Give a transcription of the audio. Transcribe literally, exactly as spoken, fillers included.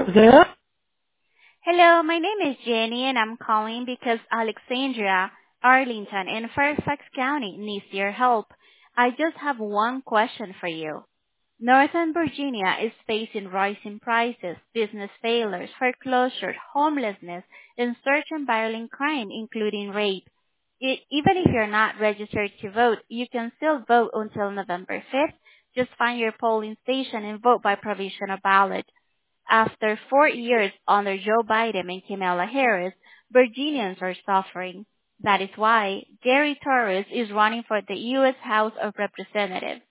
There? Hello, my name is Jenny and I'm calling because Alexandria, Arlington, and Fairfax County needs your help. I just have one question for you. Northern Virginia is facing rising prices, business failures, foreclosure, homelessness, and surge in violent crime, including rape. I even if you're not registered to vote, you can still vote until November fifth. Just find your polling station and vote by provisional ballot. After four years under Joe Biden and Kamala Harris, Virginians are suffering. That is why Gary Torres is running for the U S House of Representatives.